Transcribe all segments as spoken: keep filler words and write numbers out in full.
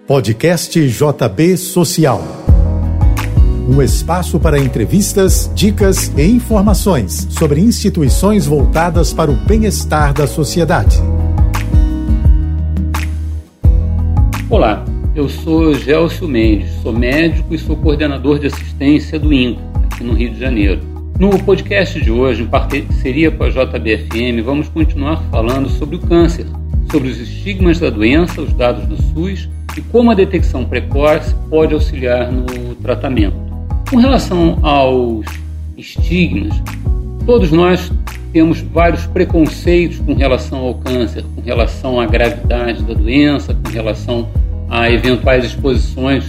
Podcast J B Social. Um espaço para entrevistas, dicas e informações sobre instituições voltadas para o bem-estar da sociedade. Olá, eu sou Gelcio Mendes, sou médico e sou coordenador de assistência do INCA, aqui no Rio de Janeiro. No podcast de hoje, em parceria com a J B F M, vamos continuar falando sobre o câncer, sobre os estigmas da doença, os dados do SUS e como a detecção precoce pode auxiliar no tratamento. Com relação aos estigmas, todos nós temos vários preconceitos com relação ao câncer, com relação à gravidade da doença, com relação a eventuais exposições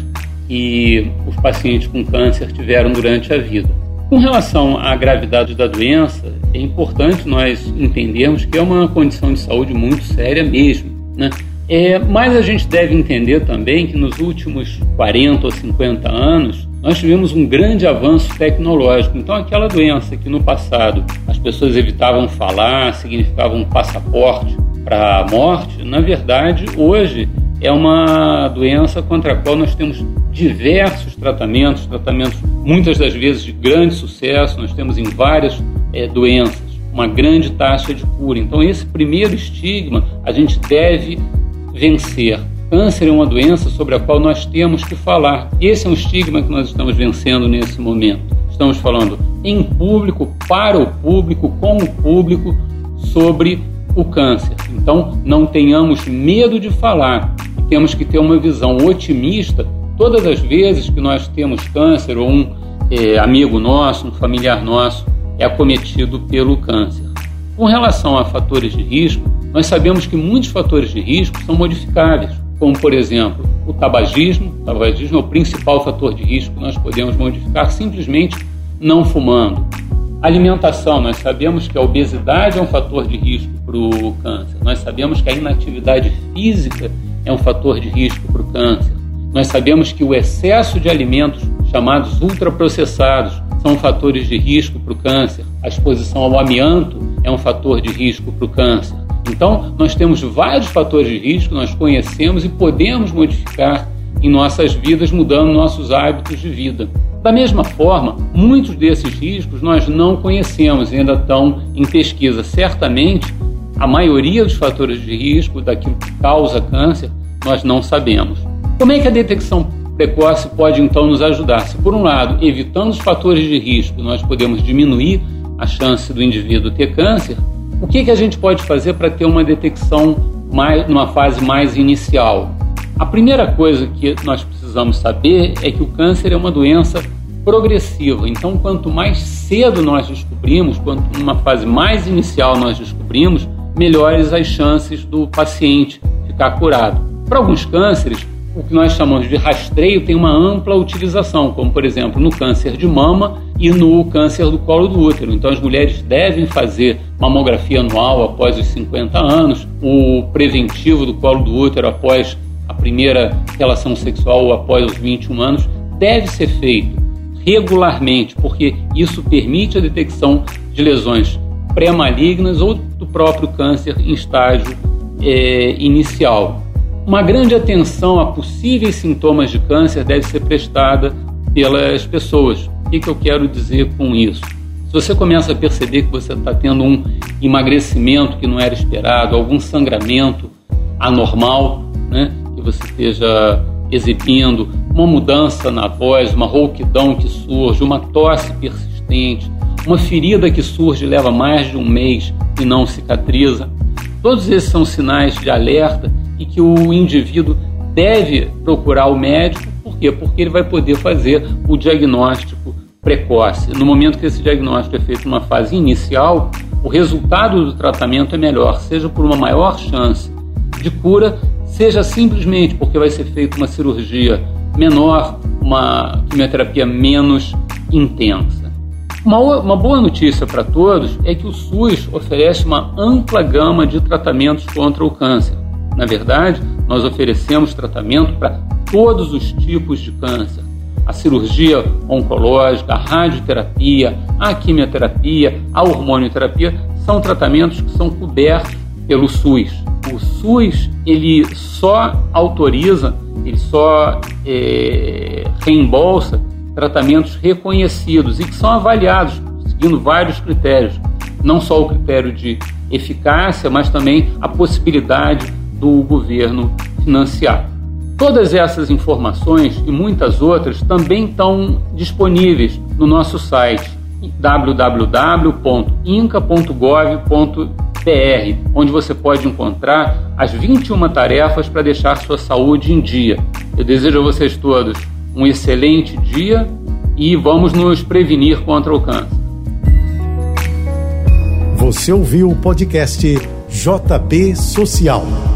que os pacientes com câncer tiveram durante a vida. Com relação à gravidade da doença, é importante nós entendermos que é uma condição de saúde muito séria mesmo, né? É, mas a gente deve entender também que nos últimos quarenta ou cinquenta anos nós tivemos um grande avanço tecnológico. Então aquela doença que no passado as pessoas evitavam falar, significava um passaporte para a morte, na verdade hoje é uma doença contra a qual nós temos diversos tratamentos, tratamentos muitas das vezes de grande sucesso. Nós temos em várias é, doenças uma grande taxa de cura. Então esse primeiro estigma a gente deve vencer. Câncer é uma doença sobre a qual nós temos que falar. Esse é um estigma que nós estamos vencendo nesse momento. Estamos falando em público, para o público, com o público, sobre o câncer. Então, não tenhamos medo de falar. Temos que ter uma visão otimista todas as vezes que nós temos câncer ou um é, amigo nosso, um familiar nosso é acometido pelo câncer. Com relação a fatores de risco, nós sabemos que muitos fatores de risco são modificáveis, como, por exemplo, o tabagismo. O tabagismo é o principal fator de risco que nós podemos modificar simplesmente não fumando. Alimentação, nós sabemos que a obesidade é um fator de risco para o câncer. Nós sabemos que a inatividade física é um fator de risco para o câncer. Nós sabemos que o excesso de alimentos chamados ultraprocessados são fatores de risco para o câncer. A exposição ao amianto é um fator de risco para o câncer. Então, nós temos vários fatores de risco, nós conhecemos e podemos modificar em nossas vidas, mudando nossos hábitos de vida. Da mesma forma, muitos desses riscos nós não conhecemos e ainda estão em pesquisa. Certamente, a maioria dos fatores de risco daquilo que causa câncer, nós não sabemos. Como é que a detecção precoce pode, então, nos ajudar? Se, por um lado, evitando os fatores de risco, nós podemos diminuir a chance do indivíduo ter câncer, o que, que a gente pode fazer para ter uma detecção mais, numa fase mais inicial? A primeira coisa que nós precisamos saber é que o câncer é uma doença progressiva. Então, quanto mais cedo nós descobrimos, quanto numa fase mais inicial nós descobrimos, melhores as chances do paciente ficar curado. Para alguns cânceres, o que nós chamamos de rastreio tem uma ampla utilização, como, por exemplo, no câncer de mama e no câncer do colo do útero. Então, as mulheres devem fazer mamografia anual após os cinquenta anos, o preventivo do colo do útero após a primeira relação sexual ou após os vinte e um anos deve ser feito regularmente, porque isso permite a detecção de lesões pré-malignas ou do próprio câncer em estágio é, inicial. Uma grande atenção a possíveis sintomas de câncer deve ser prestada pelas pessoas. O que, que eu quero dizer com isso? Se você começa a perceber que você está tendo um emagrecimento que não era esperado, algum sangramento anormal, né, que você esteja exibindo, uma mudança na voz, uma rouquidão que surge, uma tosse persistente, uma ferida que surge e leva mais de um mês e não cicatriza, todos esses são sinais de alerta e que o indivíduo deve procurar o médico. Por quê? Porque ele vai poder fazer o diagnóstico precoce. No momento que esse diagnóstico é feito numa fase inicial, o resultado do tratamento é melhor, seja por uma maior chance de cura, seja simplesmente porque vai ser feita uma cirurgia menor, uma quimioterapia menos intensa. Uma, uma boa notícia para todos é que o SUS oferece uma ampla gama de tratamentos contra o câncer. Na verdade, nós oferecemos tratamento para todos os tipos de câncer. A cirurgia oncológica, a radioterapia, a quimioterapia, a hormonioterapia são tratamentos que são cobertos pelo SUS. O SUS ele só autoriza ele só é, reembolsa tratamentos reconhecidos e que são avaliados seguindo vários critérios, não só o critério de eficácia, mas também a possibilidade do governo financiar. Todas essas informações e muitas outras também estão disponíveis no nosso site w w w ponto inca ponto gov ponto b r, onde você pode encontrar as vinte e uma tarefas para deixar sua saúde em dia. Eu desejo a vocês todos um excelente dia e vamos nos prevenir contra o câncer. Você ouviu o podcast J B Social.